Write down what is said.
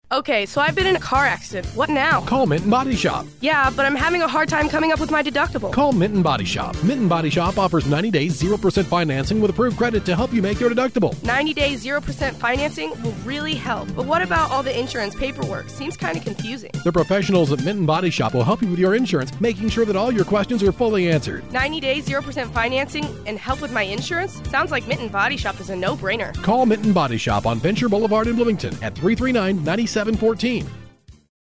Okay, so I've been in a car accident. What now? Call Minton Body Shop. Yeah, but I'm having a hard time coming up with my deductible. Call Minton Body Shop. Minton Body Shop offers 90 days 0% financing with approved credit to help you make your deductible. 90 days 0% financing will really help. But what about all the insurance paperwork? Seems kind of confusing. The professionals at Minton Body Shop will help you with your insurance, making sure that all your questions are fully answered. 90 days 0% financing and help with my insurance? Sounds like Minton Body Shop is a no-brainer. Call Minton Body Shop on Venture Boulevard in Bloomington at 339-9714.